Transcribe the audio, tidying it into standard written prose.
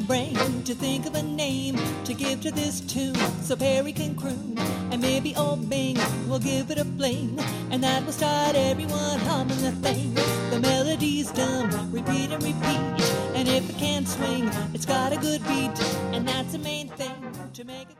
brain to think of a name to give to this tune so Perry can croon. And maybe old Bing will give it a fling, and that will start everyone humming the thing. The melody's dumb, repeat and repeat, and if it can't swing, it's got a good beat, and that's the main thing to make it.